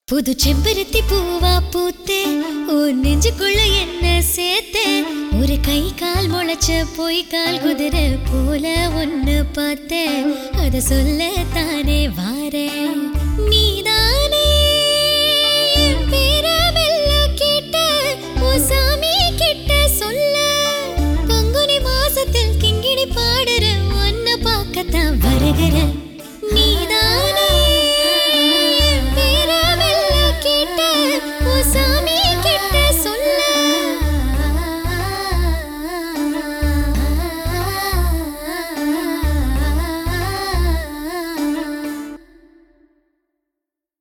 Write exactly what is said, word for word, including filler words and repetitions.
புது செம்பருத்தி பூவா பூத்தே ஒரு நெஞ்சுக்குள்ள என்ன சேர்த்தே ஒரு கை கால் முளைச்ச போய் கால் குதிரை போல ஒன்னு பார்த்தேன் அத சொல்ல தானே வாரேன் நீதானே பேரமெல்ல கேட்ட ஓ சாமி கிட்ட சொல்ல பங்குனி மாசத்தில் கிங்கிணி பாடுற ஒன்ன பார்க்கத்தான் வருகிற நீதான்